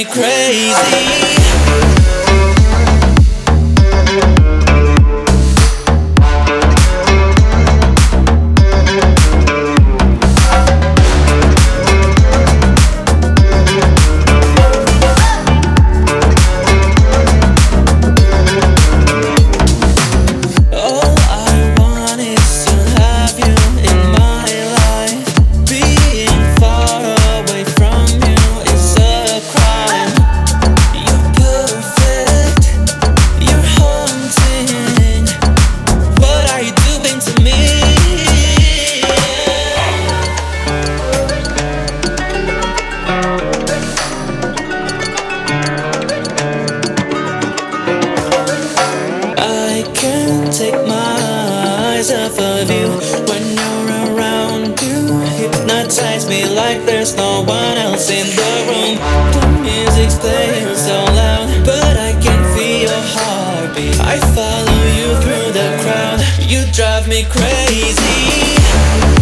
me crazy. Take my eyes off of you. When you're around, you hypnotize me like there's no one else in the room. The music's playing so loud, but I can feel your heartbeat. I follow you through the crowd. You drive me crazy.